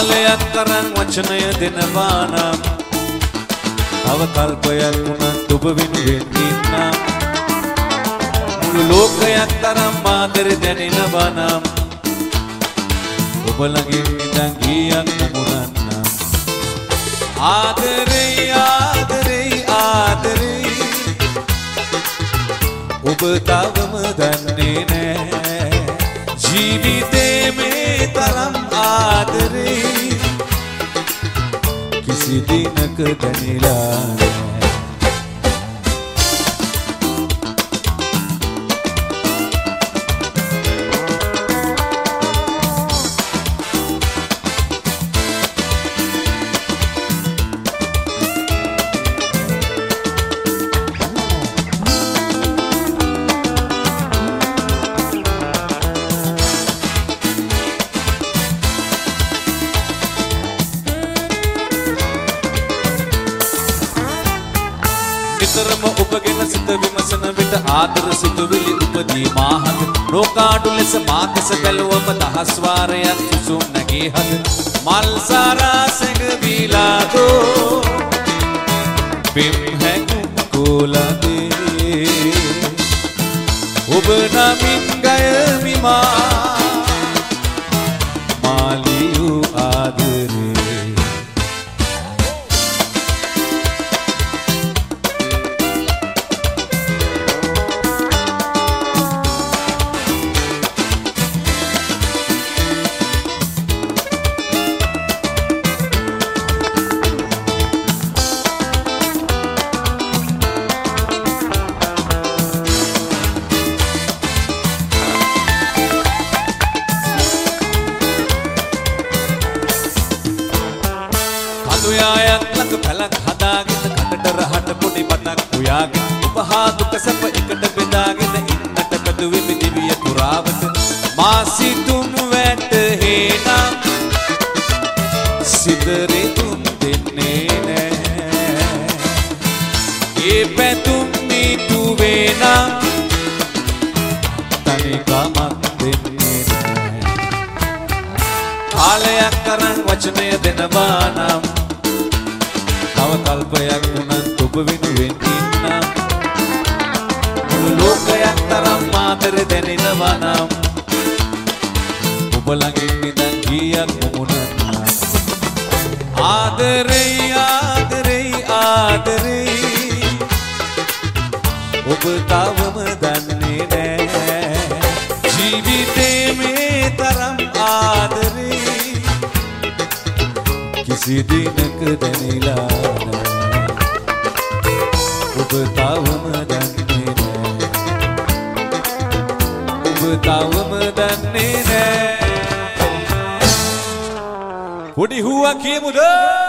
කාලයක් තරම් වචනය දෙනවා නම් තව කල්පයක් වුණත් ඔබ වෙනුවෙන් ඉන්නම් මුළු ලෝකයක් තරම් ආදරේ දැනෙනවා නම් ඔබ ළඟින් ඉඳන් ගියක් මුමුණන්නම් ආදරේ ආදරේ ආදරේ ඔබ තවම දන්නේ නෑ ජීවිතේ මේ තරම් ආදරේ කිසි දිනක දැනිලා නෑ නිතරම ඔබගෙන සිත විමසන විට ආදර සිතුවිලි උපදී මාහත ලෝකාඩු ලෙස මාකස බැලුවම දහස් වාරයක් සුසුම් නැගී හද මල් සාරා සැඟවිලා දෝ පිම් හැඟුම් කෝලදේ ඔබ නමින් ගයමි මාලියු ආදරේ දුයායක් ළඟ පැලක් හදාගෙන කඩට රහට පොඩි බතක් උයාගෙන උපහා දුක සැප එකට බෙදාගෙන ඉන්නට පැදුවෙමි දිවිය පුරාවට මා සිතුම් වැටහෙනම් සිදරේ තුම් දෙන්නේ නෑ ඒ පැතුම් නීතු වේනම් තනිකමක් දෙන්නේ නෑ කාලයක් තරම් වචනය දෙනවා නම් තව කල්පයක් වුණත් ඔබ වෙනුවෙන් ඉන්නම් මුළු ලෝකයක් තරම් ආදරේ දැනෙනවා නම් ඔබ ළඟින් ඉඳන් ගියක් මුමුණන්නම් ආදරේ ආදරේ ආදරේ ඔබ තවම දන්නේ නෑ ජීවිතේ මේ තරම් ආදරේ කිසි දිනක දැනිලා නෑ ඔබ තවම දන්නේ නෑ ඔබ තවම දන්නේ නෑ පොඩි හුවා කියමුද